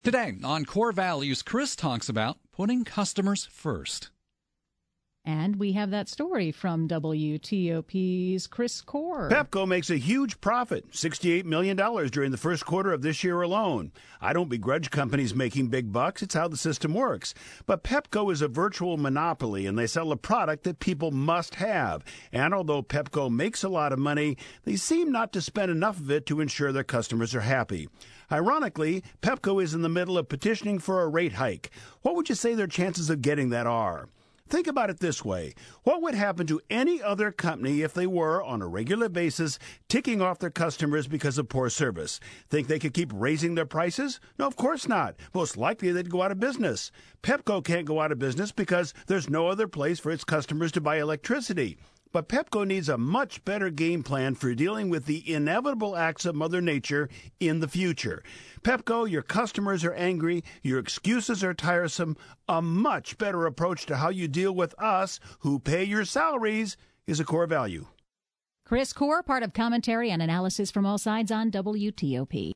Today on Core Values, Chris talks about putting customers first. And we have that story from WTOP's Chris Core. Pepco makes a huge profit, $68 million during the first quarter of this year alone. I don't begrudge companies making big bucks. It's how the system works. But Pepco is a virtual monopoly, and they sell a product that people must have. And although Pepco makes a lot of money, they seem not to spend enough of it to ensure their customers are happy. Ironically, Pepco is in the middle of petitioning for a rate hike. What would you say their chances of getting that are? Think about it this way. What would happen to any other company if they were, on a regular basis, ticking off their customers because of poor service? Think they could keep raising their prices? No, of course not. Most likely they'd go out of business. Pepco can't go out of business because there's no other place for its customers to buy electricity. But Pepco needs a much better game plan for dealing with the inevitable acts of Mother Nature in the future. Pepco, your customers are angry, your excuses are tiresome. A much better approach to how you deal with us, who pay your salaries, is a core value. Chris Core, part of commentary and analysis from all sides on WTOP.